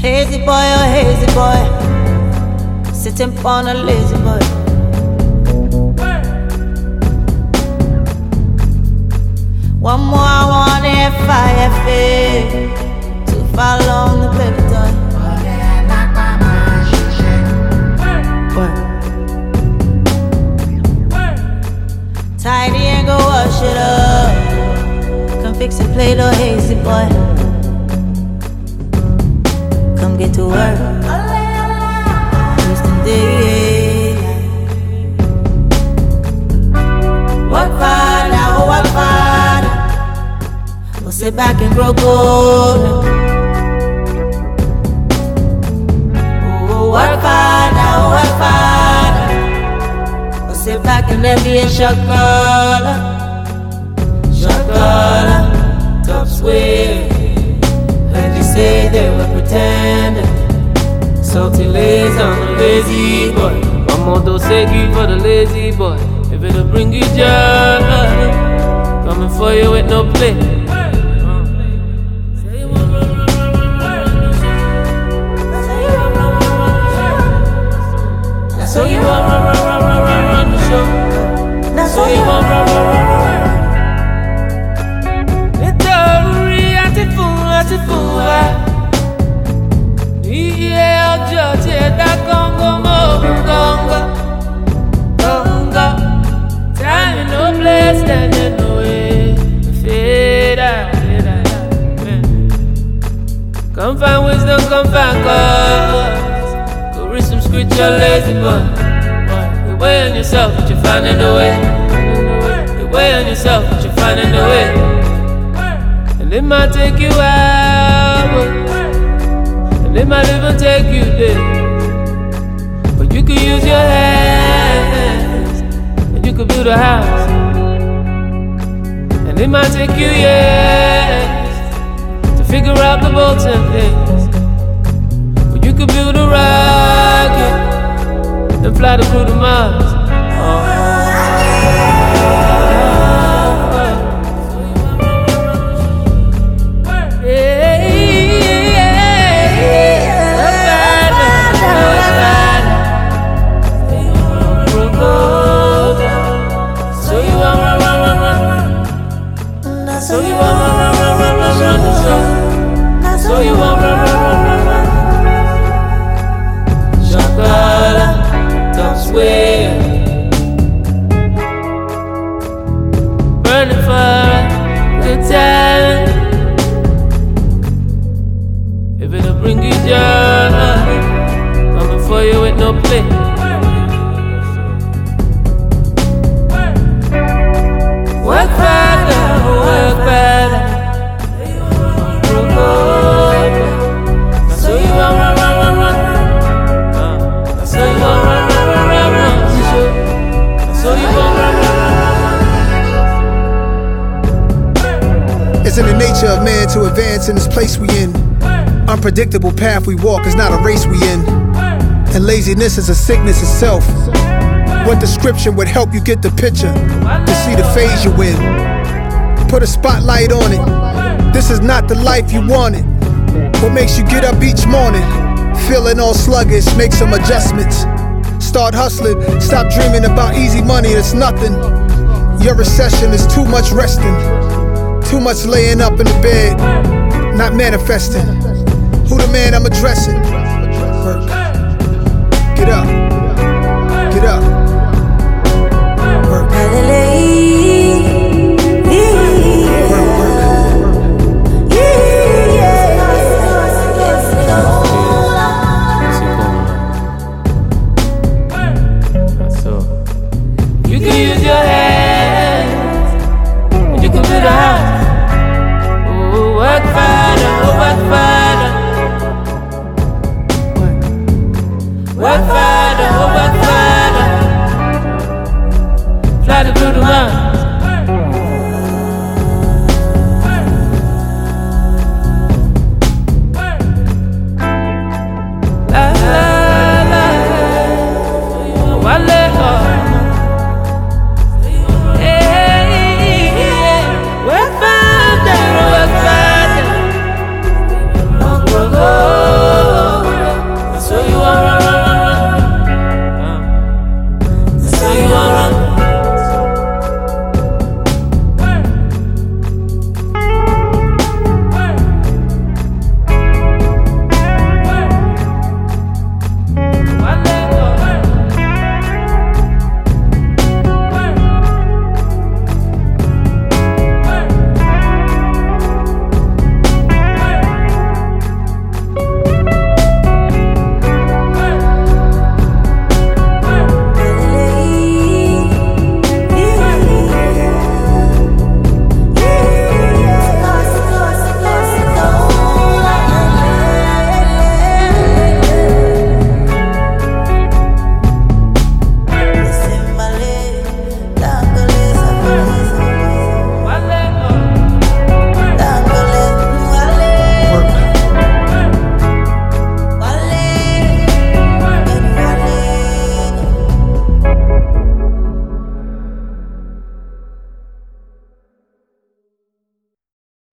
Hazy boy, oh hazy boy, sitting upon a lazy boy. One more I want FIFA to follow on the paper toy. Tidy and go wash it up. Come fix and play the hazy boy. Come get to work. Houston day. Work hard, now work hard. We'll sit back and grow cold. Oh, work hard, now work hard. We'll sit back and then be a chocolate. Chocolate, top sweet. Heard you say they were pretending. Salty lays on the lazy boy. One more dosegi for the lazy boy. If it'll bring you joy, coming for you with no play. So you run the show. That's so you run. Time no place, standing no way. Fade out. Come find wisdom, come find cause. Go read some scripture, lazy boy. You weigh on yourself, but you're finding a way. You weigh on yourself, but you're finding a way. And it might take you hours, and it might even take you days. But you could use your hands, and you could build a house. And it might take you years to figure out the bolts and things. But you could build a rocket and fly the crew to Mars. So you want run the show. So you want run. Chocolate, top sweet. Burning for a good time. If it'll bring you joy, coming for you with no play. Work harder, work better. So you want run. So you want run. So you want run. It's in the nature of man to advance in this place we in. Unpredictable path we walk is not a race we in. And laziness is a sickness itself. What description would help you get the picture to see the phase you in? Put a spotlight on it. This is not the life you wanted. What makes you get up each morning? Feeling all sluggish, make some adjustments. Start hustling, stop dreaming about easy money, it's nothing. Your recession is too much resting, too much laying up in the bed, not manifesting. Who the man I'm addressing? Get up.